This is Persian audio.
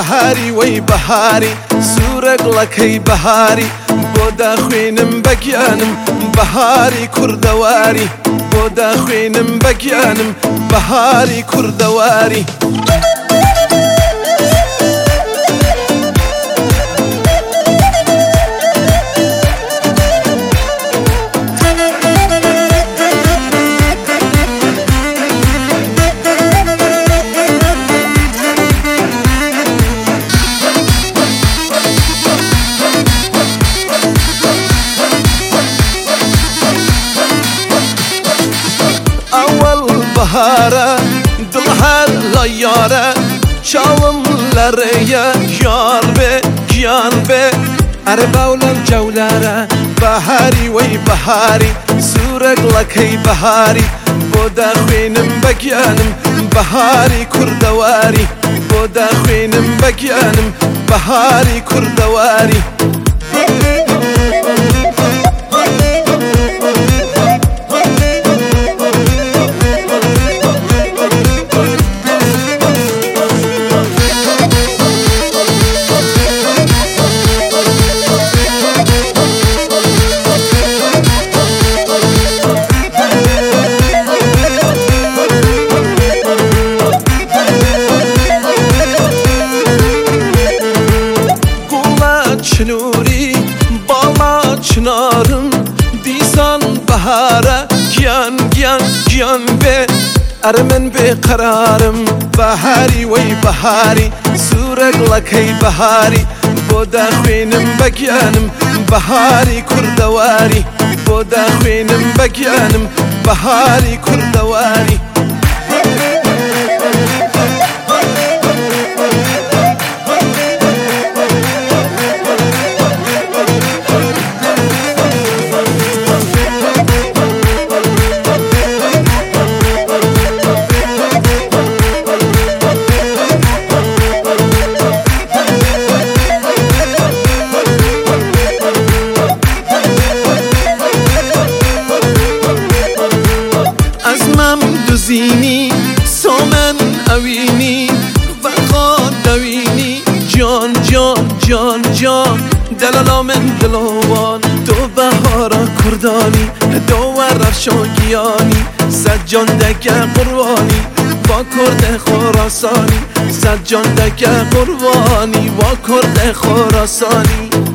بهاری وی بهاری سورق لکی بهاری بودا خوینم بگیانم بهاری کردواری بودا خوینم بگیانم بهاری کردواری بهاره دل هر لیاره چاوم لریه یار به گیان به اره باولم جولاره بهاری وی بهاری سورق لکی بهاری بودا خوینم بگیانم بهاری کردواری بودا خوینم بگیانم بهاری کردواری نوری بالا çınarım دیسان بهاره گیان گیان گیان به ارمن به قرارم بهاری وی بهاری سورق لکی بهاری بودا خوینم بگیانم بهاری کردواری بودا خوینم بگیانم بهاری کردواری دوزینی سومن اوینی وقا دوینی جان جان جان جان دلالا من دلوان دو بهارا کردانی دو رفشاگیانی سجان دگه قربانی با کرد خراسانی سجان دگه قربانی با کرد خراسانی